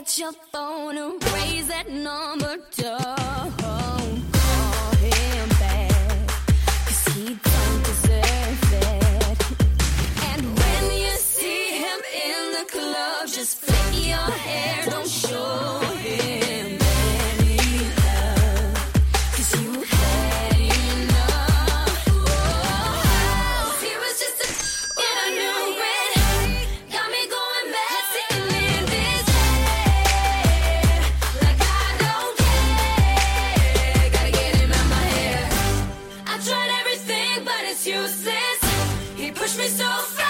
get your phone and raise that number. Don't call him back, 'cause he don't deserve it. And when you see him in the club, just flick your hair, don't show him any love, 'cause you had enough. Oh, he was just a and I knew it. Got me going mad, sitting in this bed like I don't care. Gotta get him out my hair. I tried everything, but it's useless. He pushed me so fast.